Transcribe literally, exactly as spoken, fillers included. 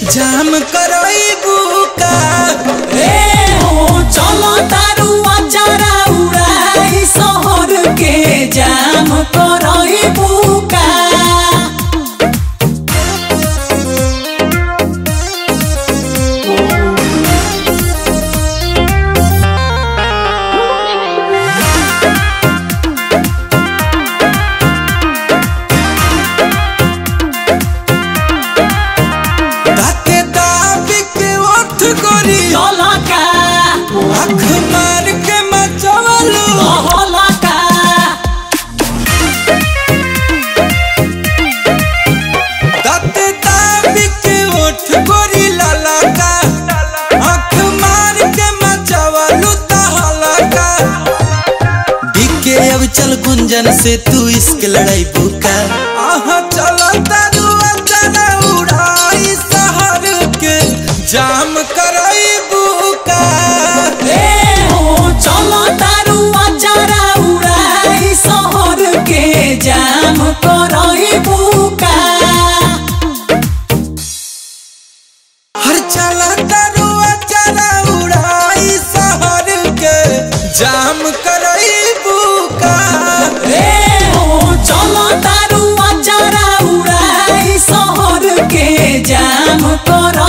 जाम करई बुका ए हो चलो तारू अचारा उड़ाई शहर के जाम करई बुका आँख मार के मचवलू दाँत दाबी के ओठ गोरी ललका आँख मार के मचवलू तहलका बिके अब चल गुंजन से तू इश्क लड़ाई बुका आहा चलो तारू अचारा उड़ाई शहर के जाम करई बुका चलो तारू अचारा उड़ाई शहर के जाम करई बुका हर चला तारू अचारा उड़ाई शहर के जाम करई बुका चलो तारू अचारा उड़ाई शहर के जाम कर